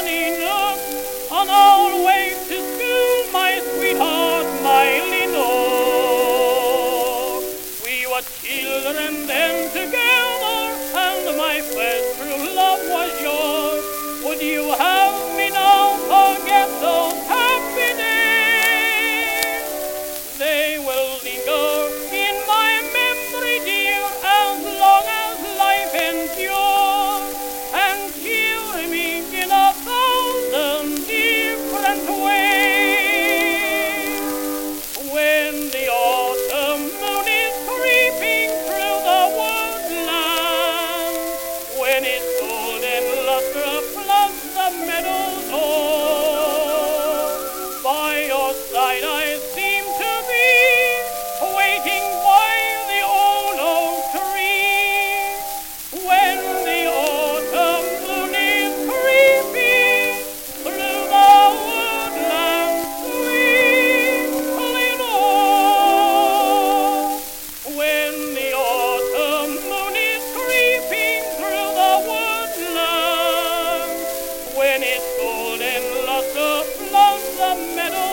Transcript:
sunny nook, on our way to school, my sweetheart, my Lenore. We were children then together, and my first true love was yours. Would you have me now forget those happy days? They will linger in my memory, dear, as long as life endures, and cheer me in a thousand different ways. When the autumn moon is creeping through the woodland, when its golden luster floods the meadows o'er, by your side I seem to be waiting by the old oak tree. When the autumn moon is creeping through the woodland, sweet Lenore. When the autumn moon is creeping through the woodland, when its golden luster floods the meadow